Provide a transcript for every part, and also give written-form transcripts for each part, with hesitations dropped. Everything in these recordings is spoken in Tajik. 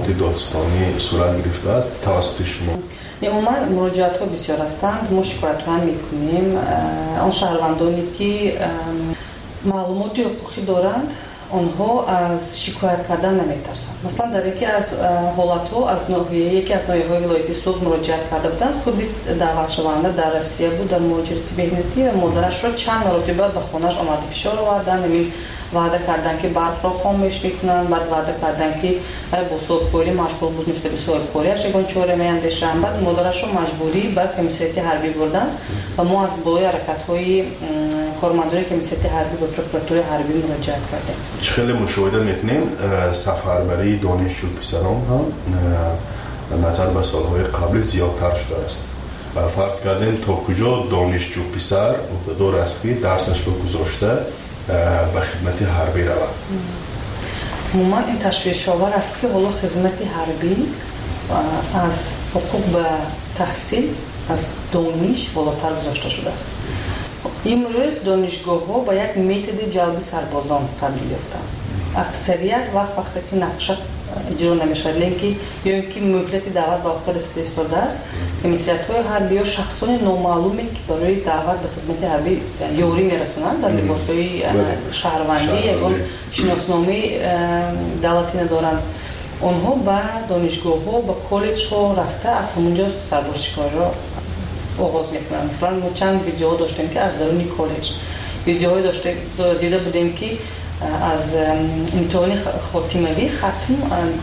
خدمات دادستانی صورت گرفته است توسط شما؟ عموما مراجعات ها بسیار هستند. ما شکایت ها میکنیم. آن شهروندانی که معلومات حقوقی دارند آنها از شکایت کردن نمیترسند. مثلا در یکی از حالت ها از یکی از نایحه ولایتی صلح مراجعت کرده بودند. خود دعوت شونده در روسیه بود، در مهاجرت مهنتی و مادرش را چند مرتبه به خانه‌اش آمده فشار آوردن. همین وعده کردن که برق را خاموش میکنن، بعد وعده کردن که با صاحبکاری مشغول بود نسبت به صاحبکاریش یگان چاره میاندیشن. بعد مادرش رو مجبوری به کمیسیت حربی بردن و ما از بالای حرکت‌های کارمندان کمیسیت حربی به پروکراتور حربی مراجعه کردیم. خیلی مشاهده میکنیم سفربری دانشجو پسران هم نظر به سالهای قبل زیادتر شده است. فرض کردیم تا کجا دانشجو پسر مقتدر است که درسش رو گذاشته به خدمت حربی رود. عموما این تشویش آور است که حالا خدمت حربی از حقوق به تحصیل از دانش بالاتر گذاشته شده است. امروز دانشگاه ها با یک متد جلب سربازان تبدیل یافتند. اکثریت وقتی که نقشه اجرا نمیشه لیکی یا اینکه مهلت دعوت به آخر رسیده است کمیسیت‌های حربی یا شخصان نامعلومی که برای دعوت به خدمت حربی یوری میرسونند در لباس‌های شهروندی یا شناسنامه دولتی ندارند. آنها به دانشگاه‌ها به کالج‌ها رفته از همونجا سربازشکاری را آغاز میکنند. مثلا ما چند ویدیوها داشتیم که از درون کالج ویدیوهای دیده بودیم که از امتحان خاتمه‌ای ختم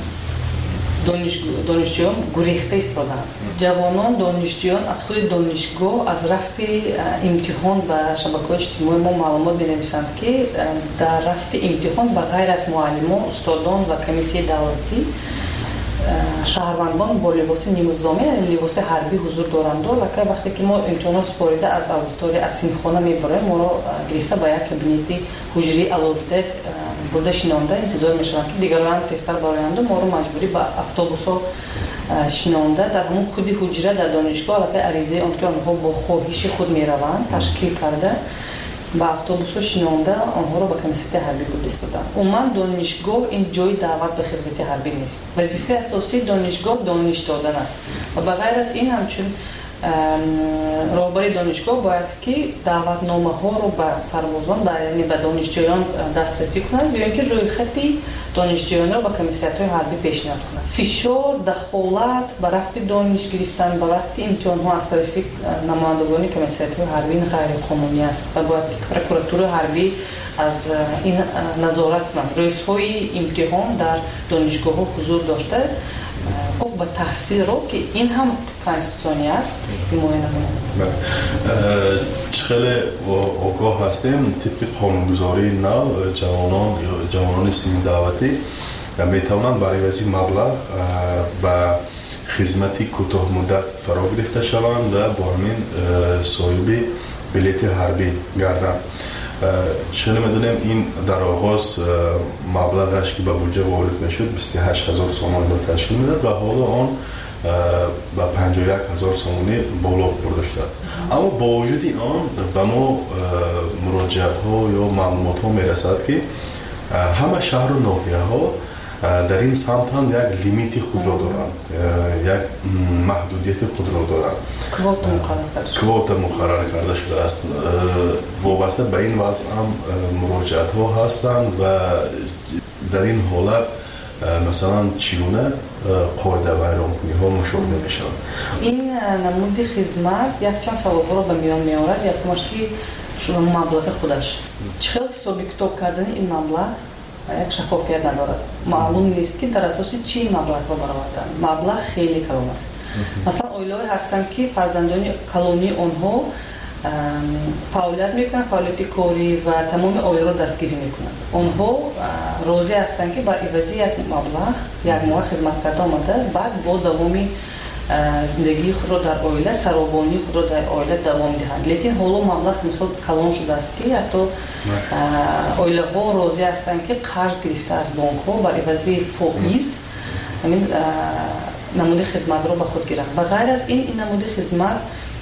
دانشجویان گریخته ایستادند. جوانان دانشجویان از خود دانشگاه از رفت امتحان و شبکه‌های اجتماعی ما معلومات می‌نویسند که در رفت امتحان به غیر از معلمان، استادان و کمیسیه دولتی شهروندان با لباس نیمه‌نظامی یعنی لباس حربی حضور دارند. لکه وقتی که ما امتحانات سپارده از اودیتوری از سینخانه میبریم ما را گرفته به یک کابینت حجری علوفته برده شنانده انتظار میشوند که دیگران تستر براینده ما را مجبوری به اتوبوس‌ها شنانده در همون خود حجره در دانشگاه لکه عریضه آن که آنها با خواهش خود میروند تشکیل کرده با اتوبوس‌ها شنانده آنها را به کمیسیت حربی بردن. عموما دانشگاه این جای دعوت به خدمت حربی نیست. وظیفه اساسی دانشگاه دانش دادن است و بغیر از این همچون راهبر دانشگاه باید که دعوتنامه ها رو به سربازان یعنی به دانشجویان دسترسی کنند یا اینکه روی خطی دانشجویان را به کمیسیت های حربی پیشنهاد کنند. فشار دخالت به رفت دانش گرفتن به وقت امتحان ها از طرف نمایندگان کمیسیت های حربی غیر قانونی است و باید پروکراتور حربی از این نظارت کنند. رئیس های امتحان در دانشگاه ها حضور داشته با تحصیل رو که این هم کانستیتوشنی است حمایت نمونه. خیلی آگاه هستیم طبق قانونگذاری نو جوانان سیمی دعوتی میتوانند برای وضعی مبلغ به خدمتی کوتاه مدت فرا گرفته شوند و با همین صاحب بلیت حربی گردند. چون میدونیم این در آغاز مبلغش که به بودجه وارد میشد 28,000 سومن را تشکیل میداد و حالا آن به 51,000 سومنی بالا برده شده است. اما با وجود آن به ما مراجعات ها یا معلومات ها میرسد که همه شهر و ناحیه ها در این سمت هم یک لیمیت خود را دارند، یک محدودیت خود را دارند. کوت مقرر کرده شده است. وابسته به این وضع هم مراجعات ها هستند و در این حالت مثلا چگونه قاعده ویرانکنی ها مشاهده می شود. این نمود خدمت یک چند سوال ها را به میان می آورد. یکمش که شما مبلغ خودش چقدر حسابی کتاب کردن این مبلغ یک شفافیت ندارد. معلوم نیست که در اساس چی مبلغ را برآوردن. مبلغ خیلی کلان است. مثلا اویلای هستند که فرزندان کلونی آنها فعالیت میکنند، فعالیت کاری و تمام اویلا را دستگیری میکنند. آنها راضی هستند که بر عوض یک مبلغ یک ماه خدمت کرده آمده بعد با دوامی زندگی خود را در عائله سرابانی خود را در عائله دوام دهند. لیکن حالا مبلغ میخواد کلان شده است که حتی عائله ها راضی هستند که قرض گرفته از بانک ها بر عوض فائز همین نمود خدمت را به خود گیرند. و غیر از این نمود خدمت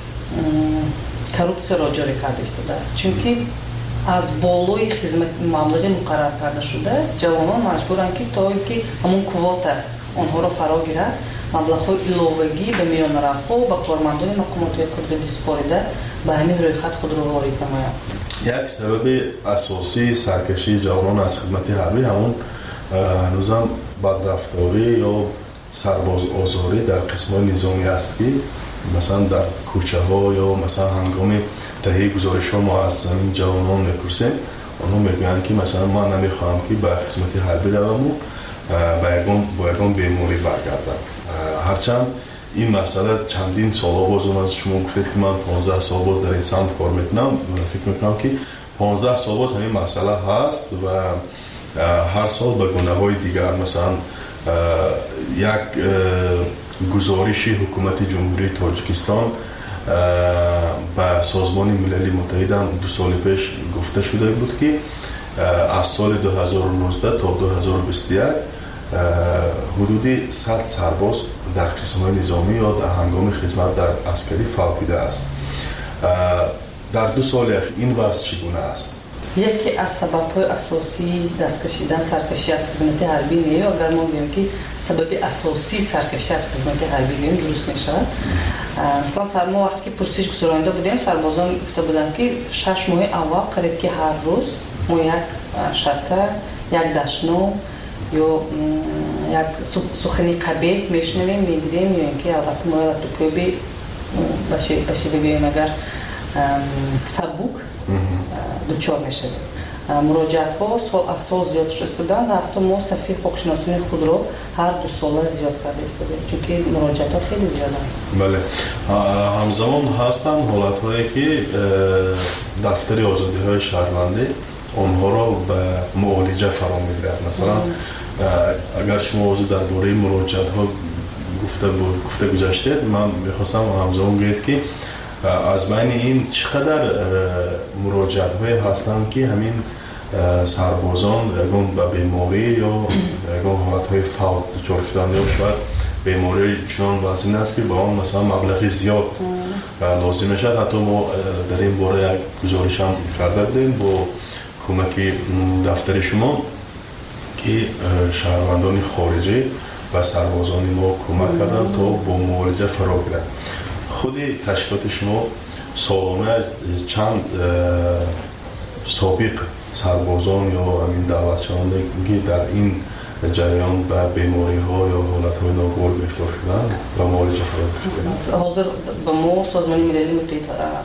کروپسیا را جاری کرده است چون که از بالای خدمت مبلغ مقرر کرده شده جوانان مجبورند که تا اینکه همون کوتا онҳоро фаро гирад, маблағҳои иловагӣ ба миёнаравҳо ба кормандони мақомотҳои қудрати супорида ба ҳамин рӯйхат худро ворид намоянд. як сабаби асосии саркашии ҷавонон аз хизмати ҳарбӣ ҳамон ҳанӯзам бадрафторӣ ё сарбозозорӣ дар қисмҳои низомӣ аст ки масалан дар кӯчаҳо ё масалан ҳангоми таҳияи гузоришҳо мо аз замин ҷавонон мепурсем, онҳо мегӯянд ки масалан ман намехоҳам ки ба хизмати ҳарбӣ раваму бо ягон беморӣ баргардам. ҳарчанд ин масъала чандин солҳо боз омад. шумо гуфтед ки ман 15 сол боз дар ин самт кор мекунам. фикр мекунам ки 15 сол боз ҳамин масъала ҳаст ва ҳар сол ба гунаҳои дигар масалан як гузориши ҳукумати ҷумҳурии Тоҷикистон ба созмони милали муттаҳидам 2 соли пеш гуфта шуда буд ки аз соли 2019 то 2021 ҳудуди 100 сарбоз дар қисмҳои низомӣ ё дар ҳангоми хизмат дар аскарӣ фавтида аст. дар 2 соли ахир ин вазъ чӣ гуна аст? яке аз сабабҳои асосии дасткашидан саркашӣ аз хизмати ҳарбӣ неё. агар мо бигӯем ки сабаби асосии саркашӣ аз хизмати ҳарбӣ гӯем, дуруст мешавад. мисалан мо вақте ки пурсиш гузаронда будем, сарбозон гуфта буданд ки 6 моҳи аввал қариб ки ҳар рӯз мо як шакар, як дашно ё як сухани қабеҳ мешунавем, мегирем, ё ин ки албатта мо ратукӯби ба шева гӯем агар сабук дучор мешавем. муроҷиатҳо сол аз сол зиёд шуда истоданд. ҳатто мо сафи ҳуқуқшиносии худро ҳар 2 сола зиёд карда истодем, чунки муроҷиатҳо хеле зиёданд. бале, ҳамзамон ҳастанд ҳолатҳое ки дафтари озодиҳои шаҳрвандӣ онҳоро ба муолиҷа фаро мегирад. масалан агар шумо ҳозир дар бораи муроҷиатҳо гуфта гузаштед, ман мехостам ҳамзамон гӯед ки аз байни ин чӣ қадар муроҷиатҳое ҳастанд ки ҳамин сарбозон ягон ба беморӣ ё ягон ҳолатҳои фавт дучор шуданд ё шояд бемории чунон вазин аст ки ба он масалан маблағи зиёд лозим мешавад. ҳатто мо дар ин бора як гузоришам карда будем бо кӯмаки дафтари шумо ки шаҳрвандони хориҷӣ ба сарбозони мо кӯмак карданд то бо муолиҷа фаро гиранд. худи ташкилоти шумо солона чанд собиқ сарбозон ё ҳамин давлатшавандаги дар ин ҷараён ба бемориҳо ё ҳолатҳои ногувор гирифтор шуданд ба муолиҷа фаро гирифтанд? ҳозир ба мо Созмони Милали Муттаҳид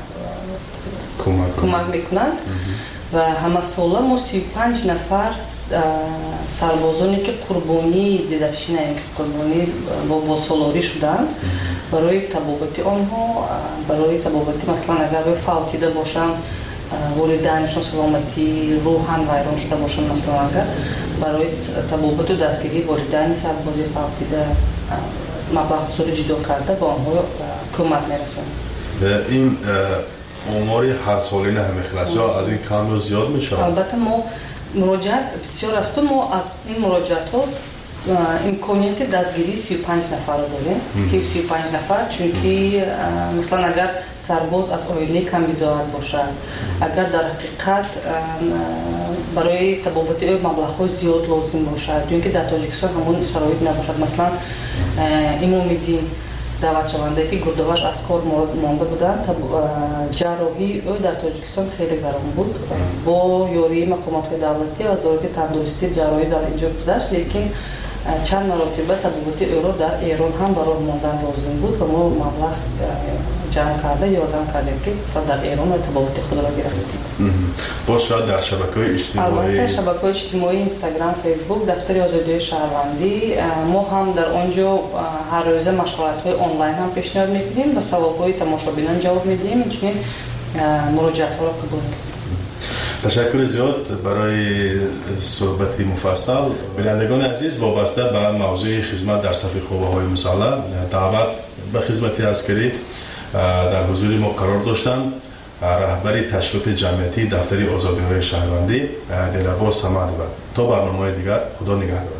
кӯмак мекунанд ва ҳамасола мо 35 нафар сарбозоне ки қурбонии дидашӣ наем ки қурбонӣ бо солорӣ шуданд, барои табобати онҳо, барои табобати масалан агар фавтида бошанд, волидайнашон саломати рӯҳан вайрон шуда бошанд, масалан агар барои табобату дастгирии волидайни сарбози фавтида маблағгузорӣ ҷудо карда ба онҳо кӯмак мерасанд. ин омори ҳарсолина ҳамехел аст ё аз ин кам ё зиёд мешавад? албатта мо муроҷиат бисёр асту. мо аз ин муроҷиатҳо имконияти дастгирии 35 нафарро дорем. 35 нафар, чунки маслан агар сарбоз аз оилаи камбизоат бошад, агар дар ҳақиқат барои табобати ӯ маблағҳои зиёд лозим бошад, чунки дар Тоҷикистон ҳамон шароит набошад. маслан Имомиддин даъватшавандае ки гурдоваш аз кор монда буданд, ҷарроҳии ӯ дар Тоҷикистон хеле гарон буд. бо ёрии мақомотҳои давлатӣ ва вазорати тандурустӣ ҷарроҳӣ дар инҷо гузашт, лекин чанд маротиба табобати ӯро дар Эрон ҳам ба роҳ мондан лозим буд ва мо маблағ ҷамъ карда ёрдам кардем ки дар Эрон табобати худро гирифтем. боз шояд дар шабакаҳои иҷтимоӣ, албатта шабакаҳои иҷтимоӣ, Инстаграм, Фейсбук, дафтари озодиҳои шаҳрвандӣ, мо ҳам дар он ҷо ҳаррӯза машваратҳои онлайн ҳам пешниҳод мекунем, ба саволҳои тамошобинон ҷавоб медиҳем, инчунин муроҷиатҳоро қабул мекунем. ташаккури зиёд барои суҳбати муфассал. бинандагони азиз, вобаста ба мавзӯи хизмат дар сафи қувваҳои мусаллаҳ даъват ба хизмати аскарӣ дар ҳузури мо қарор доштанд раҳбари ташкилоти ҷамъиятии дафтари озодиҳои шаҳрвандӣ Дилабоз Самадова. то барномаҳои дигар, худо нигаҳдор.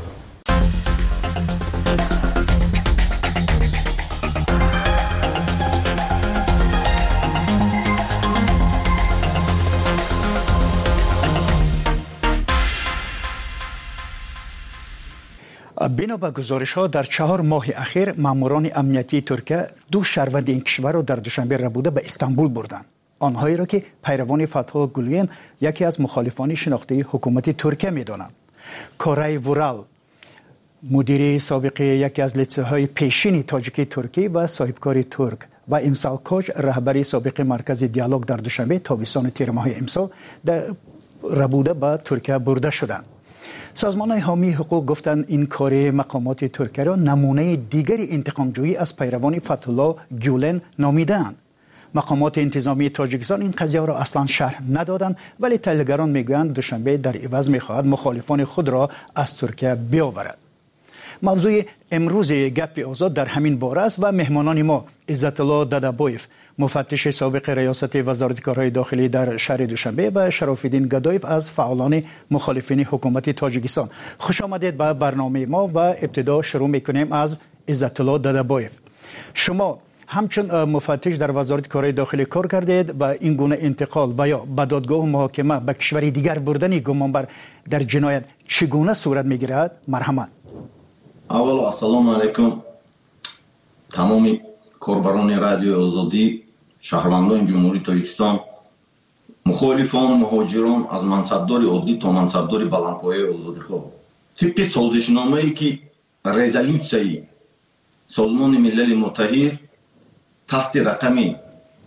بنا به گزارش‌ها در 4 ماه اخیر ماموران امنیتی ترکیه 2 شهروند این کشور را در دوشنبه ربوده به استانبول بردند. آنهایی را که پیروان فتح گولین یکی از مخالفان شناخته حکومت ترکیه می‌دانند. کارای ورال مدیر سابق یکی از لیسه‌های پیشین تاجیکی ترکی و صاحبکار ترک و امسال کوچ رهبری سابق مرکز دیالوگ در دوشنبه تابستان تیر ماه امسال در ربوده به ترکیه برده شدند. سازمان‌های حامی حقوق گفتند این کار مقامات ترکیه را نمونه دیگری انتقام‌جویی از پیروان فتح الله گولن نامیدند. مقامات انتظامی تاجیکستان این قضیه را اصلا شرح ندادند، ولی تحلیلگران میگویند دوشنبه در عوض می‌خواهد مخالفان خود را از ترکیه بیاورد. موضوع امروز گپ آزاد در همین باره است و مهمانان ما عزت الله دادابویف مفتش سابق ریاست وزارت کارهای داخلی در شهر دوشنبه و شرف الدین گدایف از فعالان مخالفین حکومت تاجیکستان. خوش آمدید به برنامه ما و ابتدا شروع میکنیم از عزت الله دادابویف. شما همچون مفتش در وزارت کارهای داخلی کار کردید و این گونه انتقال و یا به دادگاه و محاکمه به کشور دیگر بردن گمانبر در جنایت چگونه صورت میگیرد؟ مرحمت. اول السلام علیکم تمامی کاربران رادیو آزادی، شهروندان جمهوری تاجیکستان، مخالفان، مهاجران از منصبدار عادی تا منصبدار بلندپایه آزادیخواه. طبق سازشنامه‌ای که رزولوسیای سازمان ملل متحد تحت رقم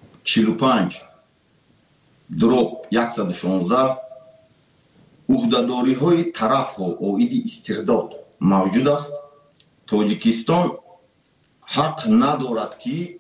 45/116 عهده‌داری‌های طرف و عاید استرداد موجود است. تاجیکستان حق ندارد که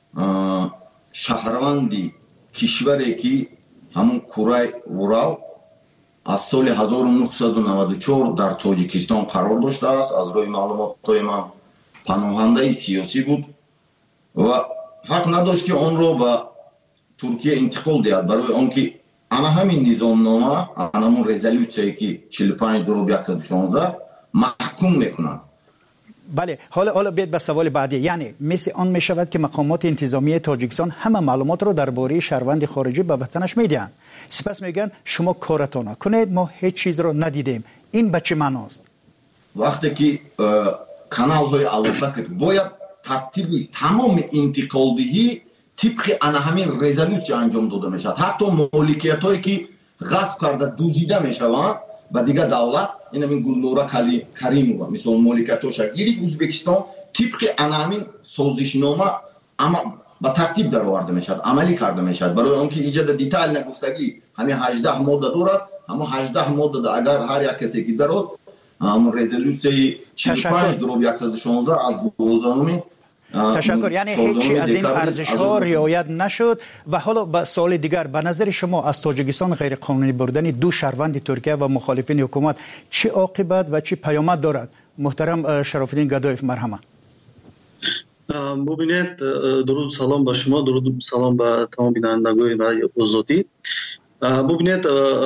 شهروندی کشوری که همون کرای ورال از سال 1994 در تاجیکستان قرار داشته است، از روی معلومات‌های من پناهنده سیاسی بود و حق نداشت که آن را به ترکیه انتقال دهد، برای آنکه انا همین نظامنامه، انا همون رزولوسیایی که 45/116 محکوم میکنند. بله، حالا بیاید به سوال بعدی. یعنی مثل آن می شود که مقامات انتظامی تاجیکستان همه معلومات را درباره شهروند خارجی به وطنش میدهند، سپس میگن شما کارتان کنید، ما هیچ چیز را ندیدیم. این به چه معناست؟ وقتی که کانال های علاقه باید ترتیب تمام انتقالدهی طبق انا همین رزولوسی انجام داده می شود. حتی مالکیت هایی که غصب کرده دوزیده می شوند و دیگه دولت، این همین گلنورا کریمووا مثل مالکیتش گرفت ازبکستان طبق همین سازشنامه اما با ترتیب در آورده می شود، عملی کرده می شود. برای آنکه ایجاد دیتیل نگفتگی همین 18 ماده دارد، اما 18 ماده اگر هر یک کسی که دارد همون رزولوسی 45/116 از 12 تشکر. یعنی هیچی از این ارزش‌ها رعایت نشد. و حالا به سوال دیگر، به نظر شما از تاجیکستان غیر قانونی بردن 2 شهروند ترکیه و مخالفین حکومت چه عاقبت و چه پیامد دارد؟ محترم شرف الدین گدایف، مرحمت. ببینید، درود سلام به شما، درود سلام به تمام بینندگان رادیو آزادی. ببینید،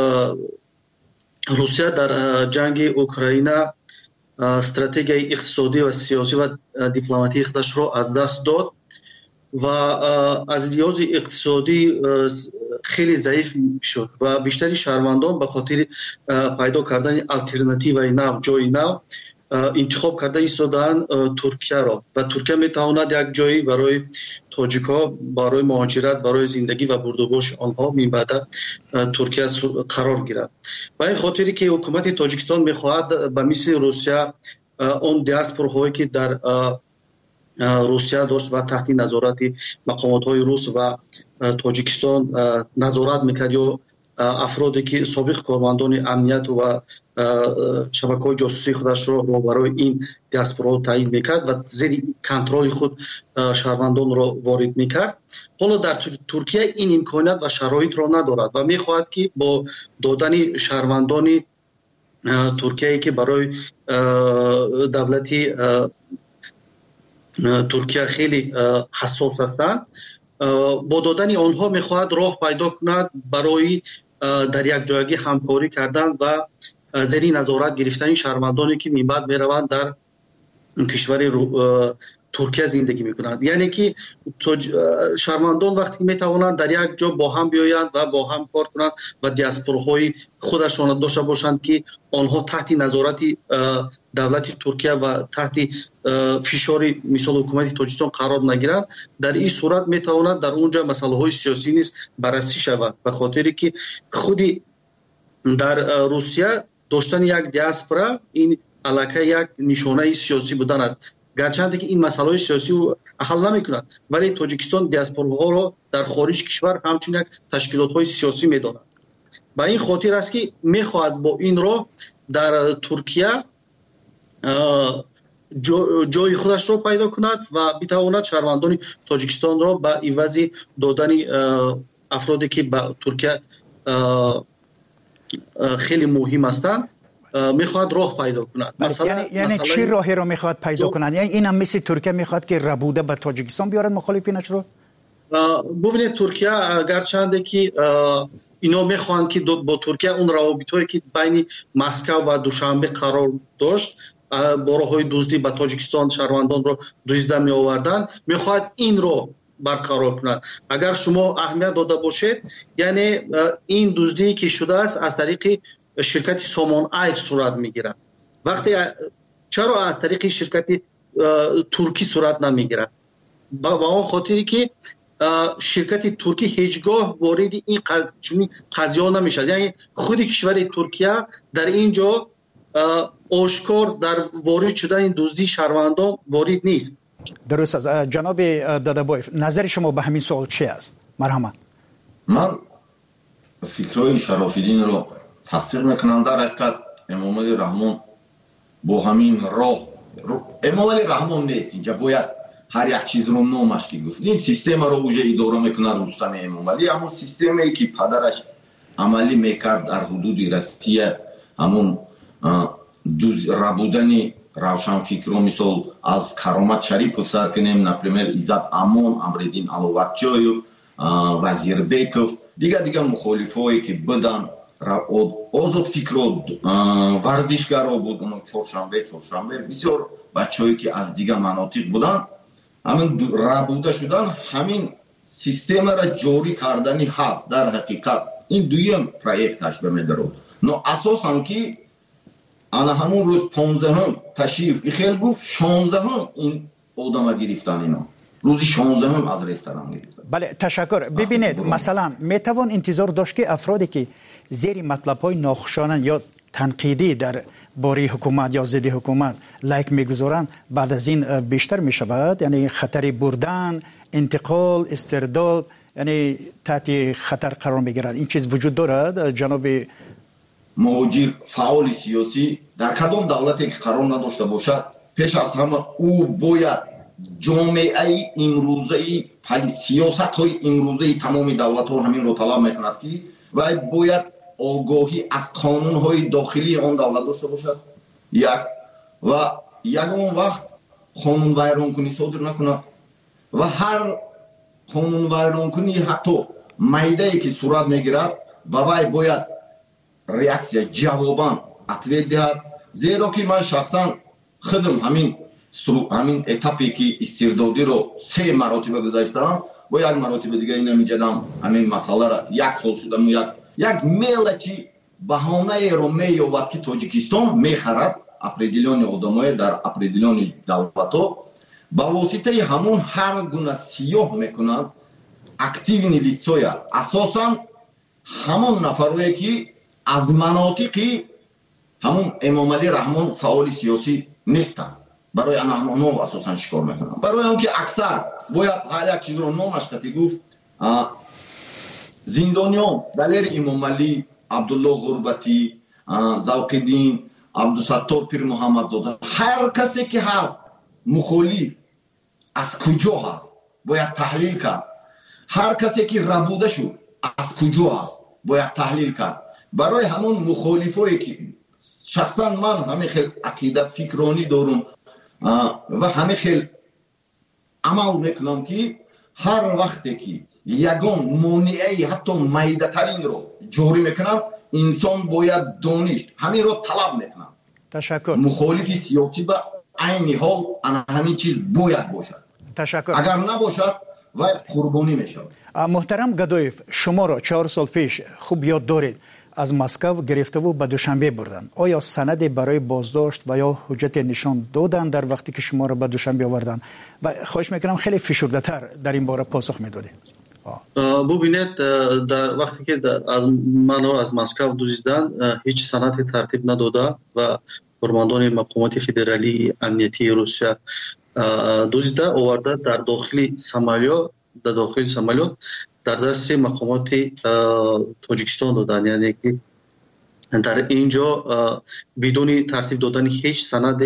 روسیه در جنگ اوکراین استراتژی اقتصادی و سیاسی و دیپلماتیک خودش را از دست داد و از لحاظ اقتصادی خیلی ضعیف شد و بیشتری شهروندان به خاطر پیدا کردن آلترناتیوی نو، جای نو انتخاب کرده ایستادن ترکیه را و ترکیه میتواند یک جایی برای تاجیک‌ها برای مهاجرت، برای زندگی و بردوباش آنها میبعد ترکیه قرار گیرد. و این خاطری که حکومت تاجیکستان میخواهد به مثل روسیه اون دیاسپوراهایی که در روسیه داشت و تحت نظارت مقامات‌های روس و تاجیکستان نظارت میکرد، یا افرادی که سابق کارمندان امنیت و شبکه‌های جاسوسی خودش را برای این دیاسپورا تعیین میکرد و زیر کنترل خود شهروندان را وارد میکرد. حالا در ترکیه این امکانات و شرایط را ندارد و میخواهد که با دادن شهروندان ترکیه که برای دولتی ترکیه خیلی حساس هستند، با دادن آنها میخواهد راه پیدا کند برای در یک جایگی همکاری کردن و زیر نظارت گرفتن شهروندانی که من بعد میروند در کشور ترکیه زندگی میکنند. یعنی که شهروندان وقتی میتوانند در یک جا با هم بیایند و با هم کار کنند و دیاسپوراهای خودشان داشته باشند که آنها تحت نظارت دولت ترکیه و تحت فشار مثال حکومت تاجیکستان قرار نگیرند، در این صورت میتواند در اونجا مسائل های سیاسی نیز بررسی شود، به خاطری که خودی در روسیه داشتن یک دیاسپورا این علاقه یک نشانه سیاسی بودن است، گرچند که این مسائل سیاسی رو حل نمی‌کند، ولی تاجیکستان دیاسپوراها را در خارج کشور همچون یک تشکیلات‌های سیاسی می‌داند. با این خاطر است که می‌خواهد با این را در ترکیه جای خودش را پیدا کند و بتواند شهروندان تاجیکستان را به عوض دادن افرادی که به ترکیه خیلی مهم هستند میخواد راه پیدا کند. یعنی چی راهی رو میخواد پیدا کند؟ یعنی این هم مثل ترکیه میخواد که ربوده به تاجیکستان بیارد مخالفینش رو؟ ببینید ترکیه گرچند که اینا میخوان که با ترکیه اون روابطی که بین مسکو و دوشنبه قرار داشت با راههای دزدی به تاجیکستان شهروندان رو دزدیده می آوردن، میخواد این رو برقرار کند. اگر شما اهمیت داده باشید، یعنی این دزدی که شده است از طریق شرکت سامان ایر صورت میگیرد. وقتی چرا از طریق شرکت ترکی صورت نمیگیرد؟ با اون خاطری که شرکت ترکی هیچگاه وارد این قضیه نمیشد. یعنی خود کشور ترکیه در اینجا آشکار در وارد شدن این دزدی شهروندان وارد نیست. درست است. جناب دادابایف، نظر شما به همین سوال چی است؟ مرحمت. من فکرهای شرافیدین رو تصدیق میکنم. در حقیقت امام علی رحمان با همین راه امام علی رحمان نیست، اینجا باید هر یک چیز رو نامش که گفت. این سیستم رو اوجه اداره میکنه رستم امام علی، همون سیستمی که پدرش عملی میکرد در حدود روسیه، همون ربودن روشنفکرو مثل از کرامت شریف سر کنیم، نپریمر ایزد امون، امردین علواتجویف، وزیر بیکوف، دیگه مخالفایی که بدن آزاد فکر و ورزشگرا بود، اونو چهارشنبه بسیار بچه‌ای که از دیگه مناطق بودن، همین ربوده شدن، همین سیستم را جاری کردنی هست. در حقیقت این دویم پروژهش به می‌داره. نو اساساً که انا همون روز 15 تشریف خیلی گفت 16 این آدم گرفتن، اینا روزی 16 از رستوران گرفتن. بله تشکر. ببینید مثلا میتوان انتظار داشت که افرادی که زیر مطلب‌های ناخوشایند یا تنقیدی در باره حکومت یا ضد حکومت لایک میگذارند بعد از این بیشتر میشود، یعنی خطر بردن، انتقال، استرداد، یعنی تحت خطر قرار میگیرد. این چیز وجود دارد جناب مهاجر فعال سیاسی در کدام دولتی که قرار نداشته باشد، پیش از همه او باید جامعه امروزی سیاست های امروزی تمام دولت ها همین رو طلب میکند که و باید آگاهی از قانون های داخلی آن دولت داشته باشد و یگان وقت قانون ویران کنی صادر نکند و هر قانون ویران کنی حتی میدهی که صورت میگیرد و وی باید ریاکسیا جوابان اتوید دهد. زیرا که من شخصا خودم همین اتاپی که استردادی رو 3 مراتبه گذاشتم، با یک مراتبه دیگه اینا میجدم همین مسئله را 1 سال شدم یک ملتی بهانه رو مییابد که تاجیکستان میخرد اپریدیلیون آدمای در اپریدیلیون دولتا با واسطه همون هر گونه سیاه میکنند اکتیوینی لیتسویا، اساسا همون نفرایی که از مناطقی همون امام علی رحمان فعال سیاسی نیستن، برای آنها اساسا شکار میکنن، برای اون که اکثر باید هر یک چیز رو نامش قطعی گفت. زندانیان دلیر امام علی، عبدالله غربتی، ذوق‌الدین، عبدالستار پیر محمد زاده، هر کسی که هست مخالف از کجا هست باید تحلیل کرد. هر کسی که ربوده شد از کجا هست باید تحلیل کرد. برای همون مخالفایی که شخصا من همه خیلی عقیده فکرانی دارم و همه خیلی عمل میکنم که هر وقتی که یگان مانعی حتی میده ترین رو جاری میکنم، انسان باید دانشت همین رو طلب میکنم. تشکر. مخالف سیاسی با айни ҳол ана ҳамин чиз бояд бошад. ташаккур. агар набошад вай қурбонӣ мешавад. муҳтарам Гадоев, шуморо 4 сол пеш хуб ёд доред аз Москав гирифтаву ба Душанбе бурданд. оё санаде барои боздошт ва ё ҳуҷҷате нишон доданд дар вақте ки шуморо ба Душанбе оварданд? ва хоҳиш мекунам хеле фишурдатар дар ин бора посух медодед. бубинед, дар вақте ки манро аз Москав дуздиданд, ҳеҷ санаде тартиб надода ва кормандони мақомоти федералии амнияти Русия дуздида оварда дар дохили самолёт дар дасти мақомоти Тоҷикистон доданд. яъне ки дар ин ҷо бидуни тартиб додани ҳеҷ санаде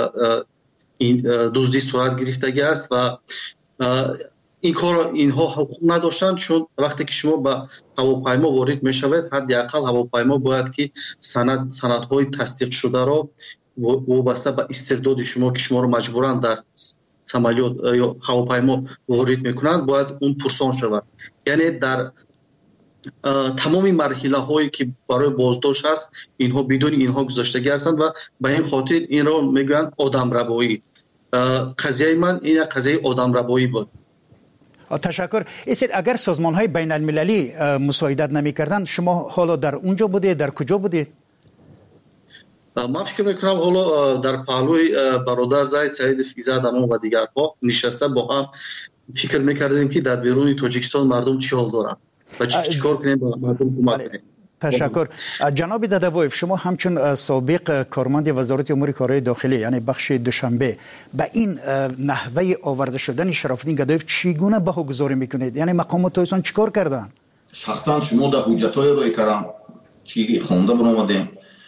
дуздӣ сурат гирифтагӣ аст ва ин кор инҳо ҳуқуқ надоштанд, чун вақте ки шумо ба ҳавопаймо ворид мешавед, ҳадди ақал ҳавопаймо бояд ки санадҳои тасдиқшударо вобаста ба истирдоди шумо ки шуморо маҷбуран дар самолёт ё ҳавопаймо ворид мекунанд, бояд он пурсон шавад. яъне дар тамоми марҳилаҳое ки барои боздошт аст, инҳо бидуни инҳо гузаштагӣ ҳастанд ва ба ин хотир инро мегӯянд одамрабоӣ. қазияи ман ин як қазияи одамрабоӣ буд. ташаккур. эсед агар созмонҳои байналмилалӣ мусоидат намекарданд, шумо ҳоло дар унҷо будед, дар куҷо будед? ман фикр мекунам ҳоло дар паҳлӯи бародар Заид Саидов Изадамон ва дигарҳо нишаста бо ҳам фикр мекардем ки дар беруни Тоҷикистон мардум чӣ ҳол доранд ва чӣ кор кунем ба мардум кӯмак кунем. ташаккур. ҷаноби Дадабоев, шумо ҳамчун собиқ корманди вазорати умури корҳои дохилӣ, яъне бахши Душанбе, ба ин наҳваи оварда шудани Шарофиддин Гадоев чӣ гуна баҳогузорӣ мекунед? яъне мақомотҳоясон чӣ кор карданд? шахсан шумо дар ҳуҷҷатҳоеро кардам, чӣ хонда баромадем,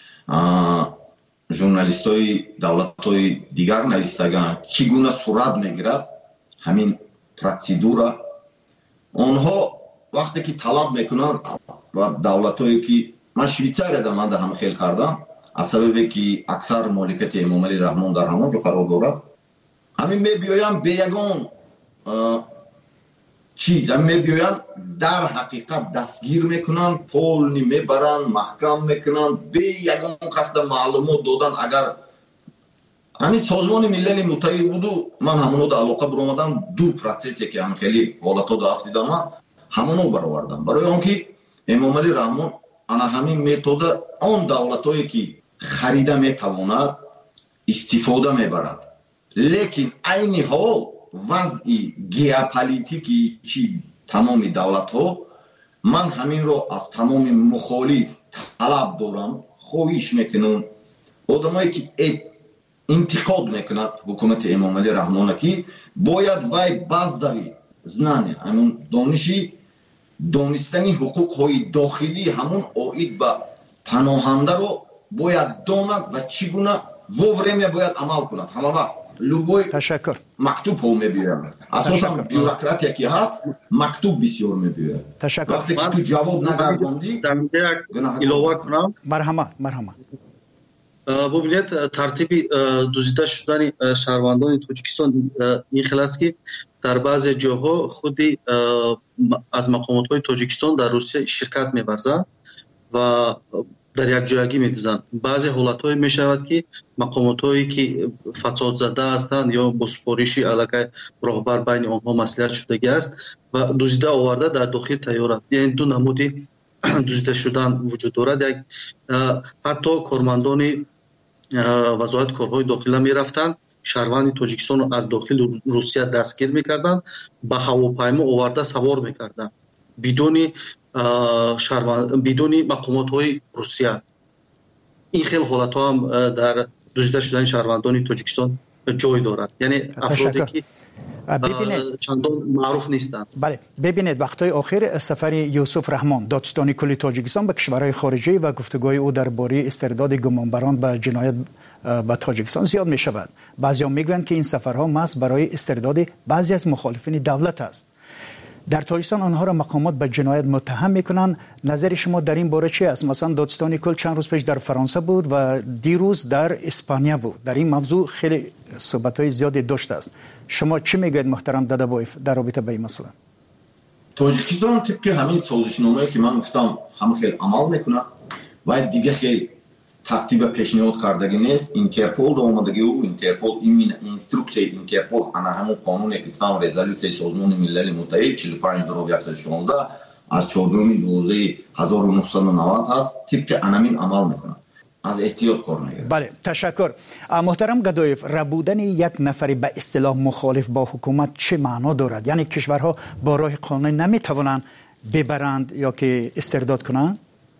журналистои давлатҳои дигар навистаганд, чӣ гуна сурат мегирад ҳамин протседура. онҳо вақте ки талаб мекунанд ва давлатҳое ки ман Швейтсарияда ман дар ҳама хел кардам, аз сабабе ки аксар моликияти Эмомалӣ Раҳмон дар ҳамон ҷо қарор дорад, ҳамин мебиёянд бе ягон чиз, ҳамин мебиёянд дар ҳақиқат дастгир мекунанд, полни мебаранд, маҳкам мекунанд, бе ягон қасда маълумот додан. агар ҳамин созмони милали муттаҳид буду, ман ҳамоно да алоқа биромадам, ду протсессе ки ҳам хеле ҳолатҳо дафт дидам, ҳамоно баровардам, барои он ки Эмомалӣ Раҳмон ана ҳамин метода он давлатҳое ки харида метавонад истифода мебарад. лекин айни ҳол вазъи геополитики чи тамоми давлатҳо, ман ҳаминро аз тамоми мухолиф талаб дорам, хоҳиш мекунам, одамое ки интиқод мекунад ҳукумати Эмомалӣ Раҳмона ки бояд вай базави знания, ҳамон донистани ҳуқуқҳои дохилӣ, ҳамон оид ба паноҳандаро бояд донад ва чӣ гуна во время бояд амал кунад. ҳама вақт любой мактубҳо мебиёяд. асосан бюрократия ки ҳаст, мактуб бисёр мебиёяд. вақте ки ту ҷавоб нагардондӣ, илова кунам. марҳама. бубинед, тартиби дуздида шудани шаҳрвандони Тоҷикистон ин хел аст ки дар баъзе ҷоҳо худи аз мақомотҳои Тоҷикистон дар Русия ширкат меварзанд ва дар якҷоягӣ медузанд. баъзе ҳолатҳое мешавад ки мақомотҳое ки фасодзада ҳастанд ё бо супориши аллакай роҳбар байни онҳо маслиҳат шудагӣ аст ва дуздида оварда дар дохили тайёра. яъне ду намуди дуздида шудан вуҷуд дорад. як ҳатто кормандони вазорати корҳои дохила мерафтанд, шаҳрванди Тоҷикистонро аз дохили Русия дастгир мекарданд, ба ҳавопаймо оварда савор мекарданд бидуни мақомотҳои Русия. ин хел ҳолатҳо ҳам дар дуздида шудани шаҳрвандони Тоҷикистон ҷой дорад. яъне афроде ки чандон маъруф нестанд. бале, бибинед вақтҳои охир сафари Юсуф Раҳмон, додистони кулли Тоҷикистон ба кишварҳои хориҷӣ ва гуфтугӯи ӯ дар бораи истирдоди гумонбарон ба ҷиноят ба Тоҷикистон зиёд мешавад. баъзеҳо мегӯянд ки ин сафарҳо маҳз барои истирдоди баъзе аз мухолифини давлат аст. дар Тоҷикистон онҳоро мақомот ба ҷиноят муттаҳам мекунанд. назари шумо дар ин бора чи аст? масалан, додистони кул чанд рӯз пеш дар Фаронса буд ва дирӯз дар Испания буд. дар ин мавзӯъ хеле суҳбатҳои зиёде доштааст. шумо чӣ мегӯед муҳтарам Дадабоев дар робита ба ин масъала? Тоҷикистон тибқи ҳамин созишномае ки ман гуфтам ҳама хел амал мекунад ва дига хел тартиба пешниҳод кардагӣ нест. Интерпол омадагӣ ӯ Интерпол ин инструксияи Интерпол ана ҳамун қонуне ки там резолюцияи Созмони Милали Муттаҳид 45/116 аз 4/12/1990 ҳаст. тибқи анамин амал мекунад. از احتیاط کار میگیره. بله تشکر. محترم گدایف، ربودن یک نفری به اصطلاح مخالف با حکومت چه معنا دارد؟ یعنی کشورها با راه قانونی نمیتوانند ببرند یا که استرداد کنند؟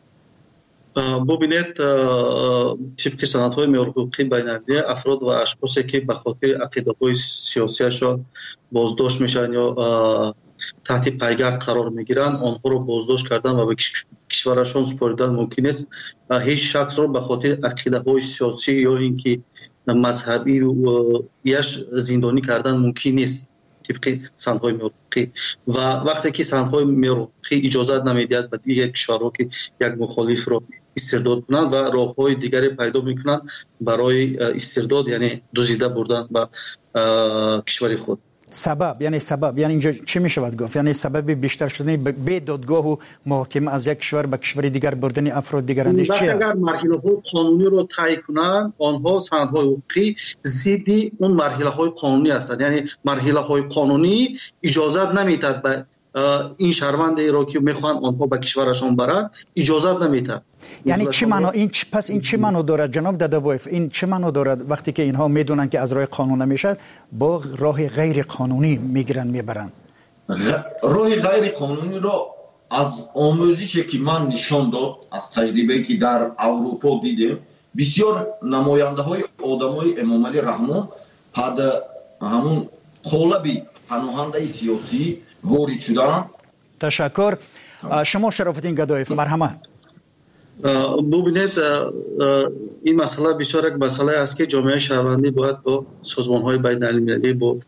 ببینید طبق سندهای حقوقی بین‌المللی افراد و اشخاصی که به خاطر عقیده‌های سیاسیشان بازداشت میشن یا تحت پیگرد قرار میگیرند، آنها را بازداشت کردن و به کشورشان سپردن ممکن است. هیچ شخص را به خاطر عقیده‌های سیاسی یا اینکه مذهبی یش زندانی کردن ممکن نیست طبق سندهای حقوقی. و وقتی که سندهای حقوقی اجازه نمیدهد به دیگر کشورها که یک مخالف را استرداد کنند و راه‌های دیگری پیدا میکنند برای استرداد، یعنی دزدیده بردن به کشور خود. سبب یعنی اینجا چی می شود گفت؟ یعنی سبب بیشتر شدن به دادگاه و محاکمه از یک کشور به کشور دیگر بردن افراد دیگر اندیش چی است؟ اگر مرحله‌های قانونی رو طی کنند، آنها سندهای حقوقی ضد اون مرحله‌های قانونی هستند. یعنی مرحله‌های قانونی اجازه نمیدهد به این شهروندی را که میخوان آنها به کشورشان برند اجازه نمیدهد. یعنی چه معنا این چه معنا دارد جناب دادابایف؟ این چه معنا دارد وقتی که اینها میدونن که از راه قانون نمیشد با راه غیر قانونی میگیرن میبرن؟ راه غیر قانونی را از آموزشی که من نشان داد، از تجربه‌ای که در اروپا دیدم، بسیار نماینده های آدمای امام علی رحمان بعد همون قالبی پناهنده سیاسی وارد شدن. تشکر. شما شرافالدین گدایف، مرحمت. ببینید این مسئله بسیار یک مسئله است که جامعه شهروندی باید با سازمان‌های بین‌المللی، با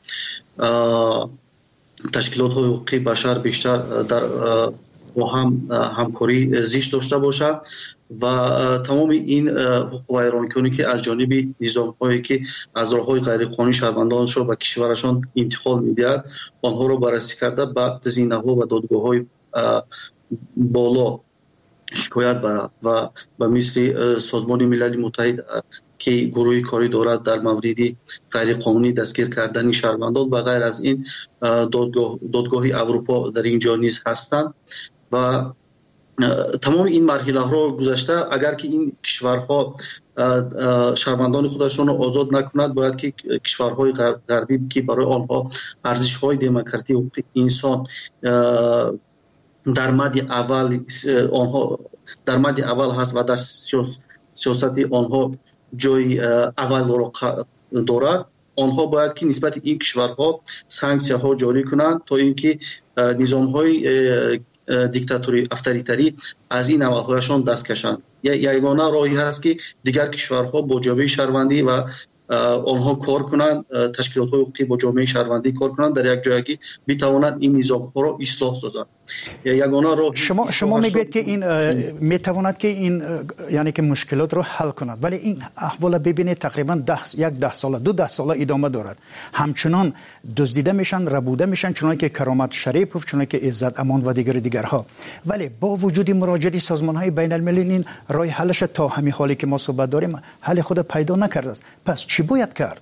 تشکیلات‌های حقوقی بشر بیشتر در با هم همکاری زیست داشته باشد و تمام این حقوق ویرانکنی که از جانب نظام‌هایی که از راه‌های غیرقانونی شهروندانشان به کشورشان انتقال می‌دهد آنها را بررسی کرده به زینه‌ها و دادگاه‌های بالا شکایت برد و به مثل سازمان ملل متحد که گروه کاری دارد در مورد غیر قانونی دستگیر کردن شهروندان و غیر از این دادگاه اروپا در اینجا نیز هستند و تمام این مرحله را گذشته اگر که این کشورها شهروندان خودشان را آزاد نکنند، باید که کشورهای غربی که برای آنها ارزش‌های دموکراسی و حقوق انسان در مد اول هست و در سیاست آنها جای اول را دارد، آنها باید که نسبت این کشورها سانکسی‌ها جاری کنند تا اینکه نظام‌های دیکتاتوری اتوریتری از این عمل‌هایشان دست کشند. یگانه راهی هست که دیگر کشورها با جامعه شهروندی و آنها کار کنند، تشکیلات‌های حقوقی با جامعه شهروندی کار کنند در یک جایی که بتوانند این نظام‌ها را اصلاح سازند. یگانه راه شما میگوید که این میتواند که این یعنی که مشکلات رو حل کند، ولی این احوال ببینید تقریبا 10 سال 12 سال ادامه دارد، همچنان دزدیده میشن، ربوده میشن، چنانکه که کرامت شریف، چنانکه که عزت امان و دیگرها. ولی با وجود مراجعه سازمان‌های بین‌المللی این راه حلش تا همین حالی که ما صحبت داریم حل خود پیدا نکرده است. پس چی باید کرد؟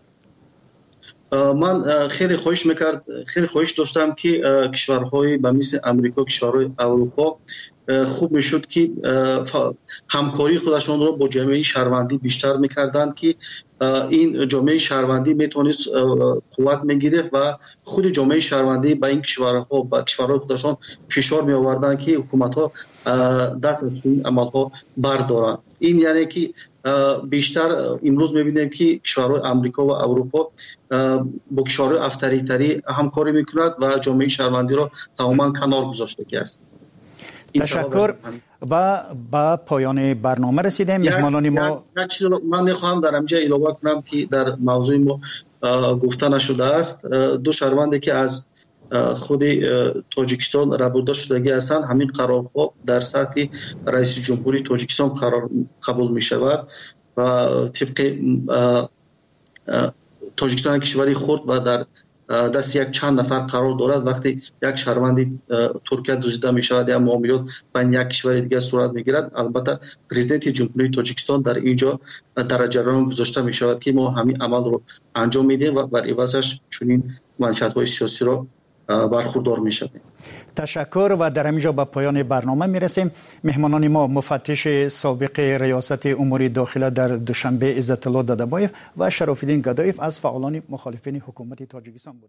من خیلی خواهش داشتم که کشورهای به مثل امریکا، کشورهای اروپا خوب میشد که همکاری خودشان را با جامعه شهروندی بیشتر میکردند که این جامعه شهروندی میتونست قوت میگیره و خود جامعه شهروندی به این کشورها با کشورهای خودشان فشار می آوردند که حکومت‌ها دست از این عمل‌ها بردارند. این یعنی که بیشتر امروز می‌بینیم که کشورهای امریکا و اروپا با کشورهای اتوریتری همکاری می‌کنند و جامعه شهروندی را تماما کنار گذاشته است. تشکر. و با پایان برنامه رسیدیم. مهمانان ما من می‌خواهم در اینجا اضافه کنم که در موضوع ما گفته نشده است، دو شهروندی که از خود تاجیکستان ربوده شدگی هستند، همین قرارها در سطح رئیس جمهوری تاجیکستان قبول می شود و طبق تاجیکستان کشوری خرد و در دست یک چند نفر قرار دارد. وقتی یک شهروندی ترکیه دزدیده می شود یا معاملات بین یک کشور دیگر صورت می گیرد، البته پرزیدنت جمهوری تاجیکستان در اینجا در جریان گذاشته می شود که ما همین عمل رو انجام میدیم و بر عوضش چنین منفعت های سیاسی رو برخوردار می شویم. تشکر و در همینجا به پایان برنامه می رسیم. مهمانان ما مفتش سابق ریاست امور داخله در دوشنبه عزت الله دادبایف و شرافالدین گدایف از فعالان مخالفین حکومت تاجیکستان بود.